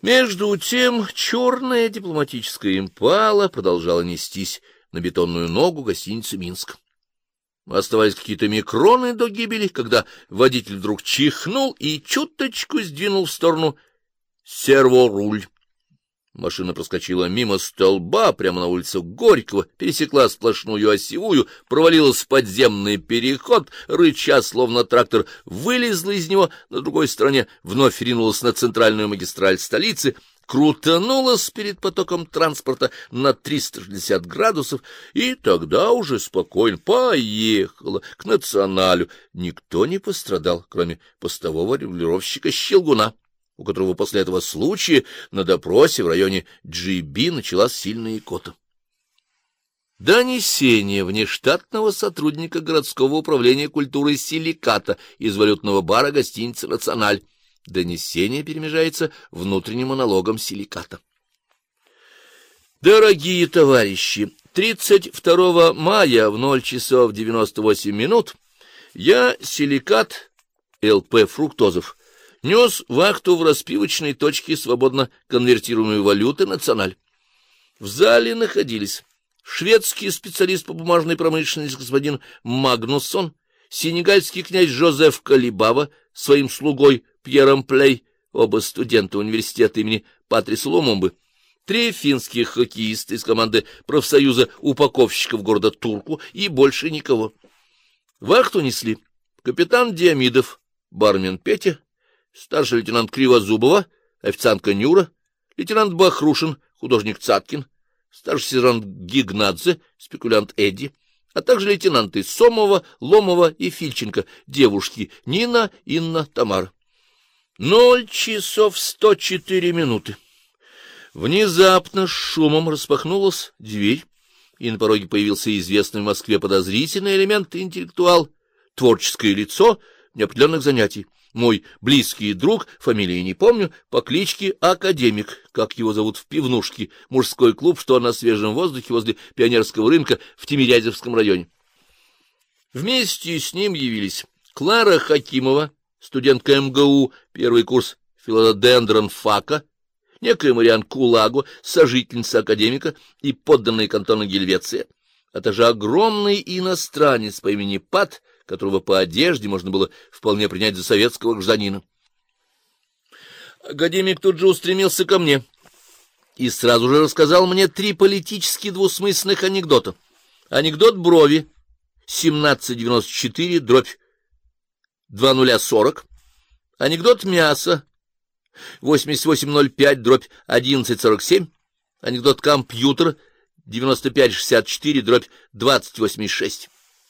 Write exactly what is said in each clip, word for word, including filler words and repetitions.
Между тем черная дипломатическая импала продолжала нестись на бетонную ногу гостиницы «Минск». Оставались какие-то микроны до гибели, когда водитель вдруг чихнул и чуточку сдвинул в сторону серворуль. Машина проскочила мимо столба прямо на улицу Горького, пересекла сплошную осевую, провалилась в подземный переход, рыча, словно трактор, вылезла из него на другой стороне, вновь ринулась на центральную магистраль столицы, крутанулась перед потоком транспорта на триста шестьдесят градусов, и тогда уже спокойно поехала к Националю. Никто не пострадал, кроме постового регулировщика Щелгуна, у которого после этого случая на допросе в районе Джи Би началась сильная икота. Донесение внештатного сотрудника городского управления культуры Силиката из валютного бара гостиницы «Националь». Донесение перемежается внутренним монологом Силиката. Дорогие товарищи, тридцать второго мая в ноль часов девяносто восемь минут я, Силикат Эл Пэ Фруктозов, нес вахту в распивочной точке свободно конвертируемой валюты «Националь». В зале находились шведский специалист по бумажной промышленности господин Магнуссон, сенегальский князь Жозеф Калибава, своим слугой Пьером Плей, оба студента университета имени Патриса Лумумбы, три финских хоккеиста из команды профсоюза упаковщиков города Турку и больше никого. Вахту несли капитан Диамидов, бармен Петя, старший лейтенант Кривозубова, официантка Нюра, лейтенант Бахрушин, художник Цаткин, старший сержант Гигнадзе, спекулянт Эдди, а также лейтенанты Сомова, Ломова и Фильченко, девушки Нина, Инна, Тамара. Ноль часов сто четыре минуты. Внезапно с шумом распахнулась дверь, и на пороге появился известный в Москве подозрительный элемент, интеллектуал, творческое лицо неопределенных занятий. Мой близкий друг, фамилии не помню, по кличке Академик, как его зовут в пивнушке, мужской клуб, что на свежем воздухе возле Пионерского рынка в Тимирязевском районе. Вместе с ним явились Клара Хакимова, студентка эм гэ у, первый курс филодендрон фака, некая Мариан Кулаго, сожительница Академика и подданная кантона Гельвеция, а также огромный иностранец по имени Пат, которого по одежде можно было вполне принять за советского гражданина. Академик тут же устремился ко мне и сразу же рассказал мне три политически двусмысленных анекдота. Анекдот брови семнадцать девяносто четыре дробь два нуля сорок, анекдот мяса восемьдесят восемь ноль пять дробь одиннадцать сорок семь, анекдот компьютер девяносто пять шестьдесят четыре дробь двадцать восемьдесят шесть.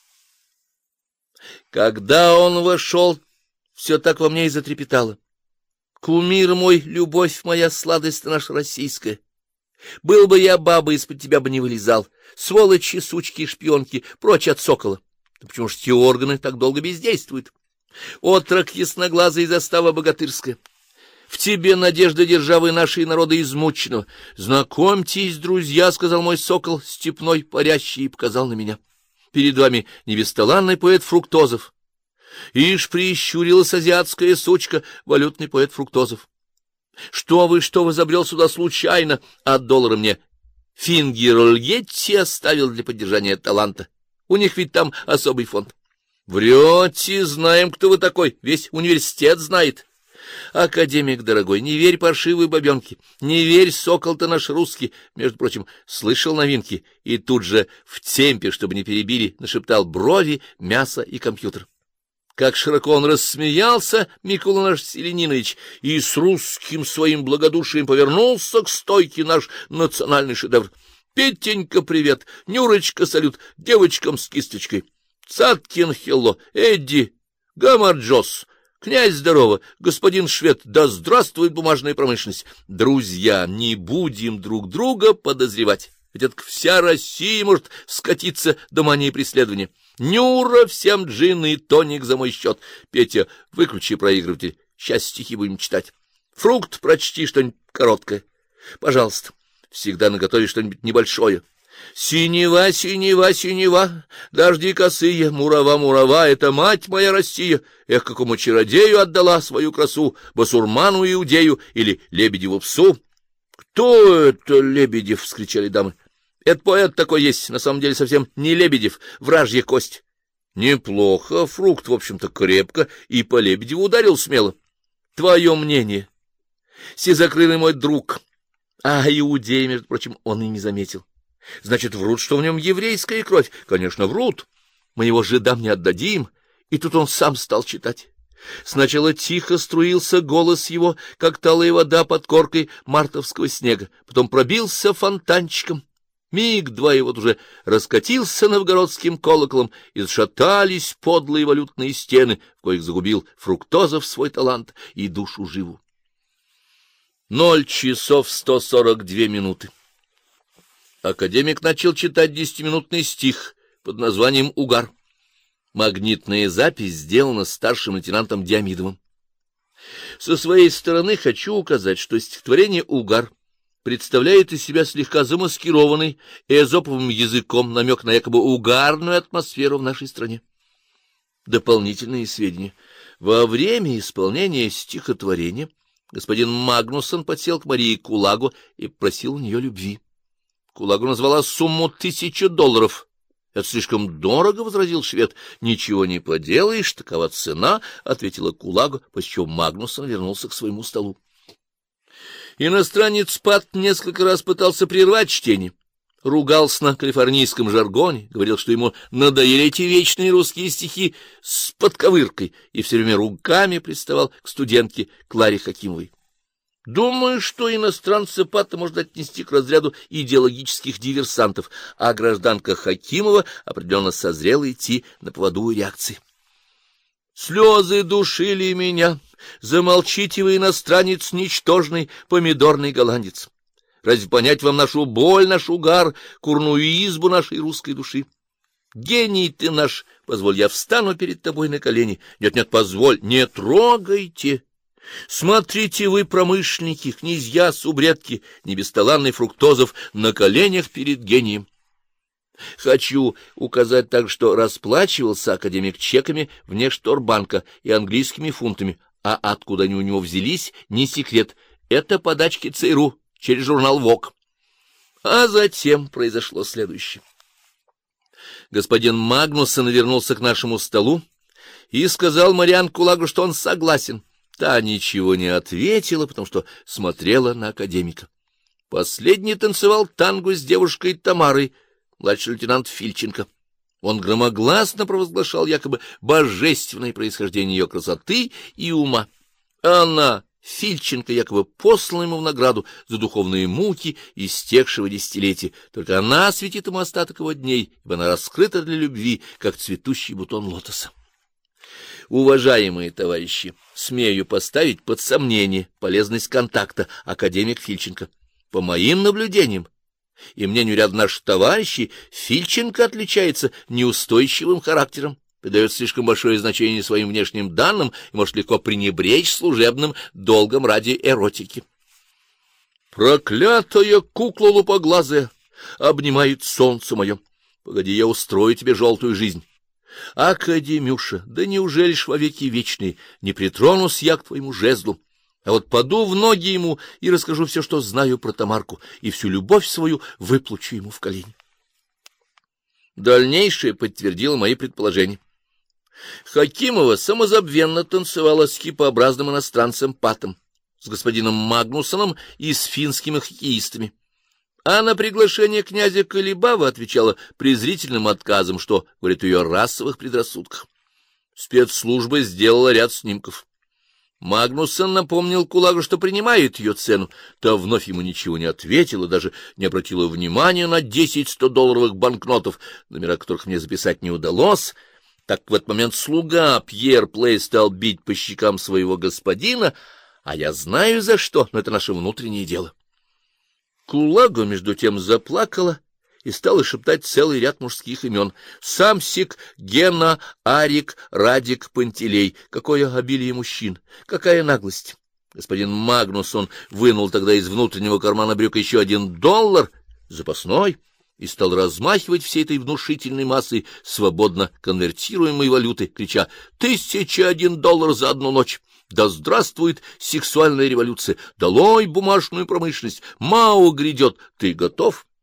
Когда он вошел, все так во мне и затрепетало. Кумир мой, любовь моя, сладость наша российская. Был бы я бабой, из-под тебя бы не вылезал. Сволочи, сучки и шпионки, прочь от сокола. Да почему ж те органы так долго бездействуют? Отрок ясноглазый, застава богатырская. В тебе надежда державы нашей народа измученного. Знакомьтесь, друзья, — сказал мой сокол степной, парящий, и показал на меня. Перед вами невесталанный поэт Фруктозов. Ишь, прищурилась азиатская сучка, валютный поэт Фруктозов. Что вы, что вы, забрел сюда случайно, а доллары мне Фингерльетти оставил для поддержания таланта. У них ведь там особый фонд. Врете, знаем, кто вы такой, весь университет знает. Академик дорогой, не верь паршивой бабенке, не верь, сокол-то наш русский. Между прочим, слышал новинки и тут же в темпе, чтобы не перебили, нашептал брови, мясо и компьютер. Как широко он рассмеялся, Микола наш Селенинович, и с русским своим благодушием повернулся к стойке наш национальный шедевр. Петенька, привет, Нюрочка, салют, девочкам с кисточкой. Цаткин, хелло, Эдди, Гамарджос. Князь, здорово, господин швед, да здравствует бумажная промышленность. Друзья, не будем друг друга подозревать, ведь это вся Россия может скатиться до мании преследования. Нюра, всем джин и тоник за мой счет. Петя, выключи проигрыватель, сейчас стихи будем читать. Фрукт, прочти что-нибудь короткое. Пожалуйста, всегда наготове что-нибудь небольшое. Синева, синева, синева, дожди косые, мурава, мурава, это мать моя Россия. Эх, какому чародею отдала свою красу, басурману иудею или Лебедеву псу? — Кто это Лебедев? — вскричали дамы. — Это поэт такой есть, на самом деле совсем не Лебедев, вражья кость. Неплохо, фрукт, в общем-то, крепко, и по Лебедеву ударил смело. Твое мнение, сизокрылый мой друг. А иудея, между прочим, он и не заметил. Значит, врут, что в нем еврейская кровь. Конечно, врут. Мы его жидам не отдадим. И тут он сам стал читать. Сначала тихо струился голос его, как талая вода под коркой мартовского снега. Потом пробился фонтанчиком. Миг-два, и вот уже раскатился новгородским колоколом, и зашатались подлые валютные стены, в коих загубил Фруктозов свой талант и душу живу. Ноль часов сто сорок две минуты. Академик начал читать десятиминутный стих под названием «Угар». Магнитная запись сделана старшим лейтенантом Диамидовым. Со своей стороны хочу указать, что стихотворение «Угар» представляет из себя слегка замаскированный эзоповым языком намек на якобы угарную атмосферу в нашей стране. Дополнительные сведения. Во время исполнения стихотворения господин Магнуссон подсел к Марии Кулагу и просил у нее любви. Кулагу назвала сумму тысячу долларов. — Это слишком дорого, — возразил швед. — Ничего не поделаешь, такова цена, — ответила Кулагу, после чего Магнуссон вернулся к своему столу. Иностранец Пат несколько раз пытался прервать чтение. Ругался на калифорнийском жаргоне, говорил, что ему надоели эти вечные русские стихи с подковыркой, и все время руками приставал к студентке Кларе Хакимовой. Думаю, что иностранца Пата можно отнести к разряду идеологических диверсантов, а гражданка Хакимова определенно созрела идти на поводу у реакции. Слезы душили меня, замолчите вы, иностранец ничтожный, помидорный голландец. Разве понять вам нашу боль, наш угар, курную избу нашей русской души? Гений ты наш, позволь, я встану перед тобой на колени. Нет-нет, позволь, не трогайте. Смотрите вы, промышленники, князья, субредки, небесталанный Фруктозов, на коленях перед гением. Хочу указать так, что расплачивался академик чеками внешторбанка и английскими фунтами, а откуда они у него взялись, не секрет, это подачки ЦРУ через журнал «Вог». А затем произошло следующее. Господин Магнуссон вернулся к нашему столу и сказал Мариан Кулагу, что он согласен. Та ничего не ответила, потому что смотрела на академика. Последний танцевал танго с девушкой Тамарой, младший лейтенант Фильченко. Он громогласно провозглашал якобы божественное происхождение ее красоты и ума. Она, Фильченко, якобы послана ему в награду за духовные муки истекшего десятилетия. Только она осветит ему остаток его дней, ибо она раскрыта для любви, как цветущий бутон лотоса. Уважаемые товарищи, смею поставить под сомнение полезность контакта академик Фильченко. По моим наблюдениям и мнению ряда наших товарищей, Фильченко отличается неустойчивым характером, придает слишком большое значение своим внешним данным и может легко пренебречь служебным долгом ради эротики. Проклятая кукла лупоглазая обнимает солнце мое. Погоди, я устрою тебе желтую жизнь. Академюша, да неужели ж во веки вечные не притронусь я к твоему жезлу, а вот паду в ноги ему и расскажу все, что знаю про Тамарку, и всю любовь свою выплачу ему в колени. Дальнейшее подтвердило мои предположения. Хакимова самозабвенно танцевала с кипообразным иностранцем Патом, с господином Магнуссоном и с финскими хоккеистами. А на приглашение князя Колебава отвечала презрительным отказом, что говорит о ее расовых предрассудках. Спецслужба сделала ряд снимков. Магнуссон напомнил Кулагу, что принимает ее цену. Та вновь ему ничего не ответила, даже не обратила внимания на десять сто-долларовых банкнотов, номера которых мне записать не удалось. Так в этот момент слуга Пьер Плей стал бить по щекам своего господина, а я знаю за что, но это наше внутреннее дело. Кулагу, между тем, заплакала и стала шептать целый ряд мужских имен. Самсик, Гена, Арик, Радик, Пантелей. Какое обилие мужчин! Какая наглость! Господин Магнуссон вынул тогда из внутреннего кармана брюк еще один доллар, запасной, и стал размахивать всей этой внушительной массой свободно конвертируемой валюты, крича «Тысяча один доллар за одну ночь! Да здравствует сексуальная революция! Долой бумажную промышленность! Мао грядет! Ты готов?»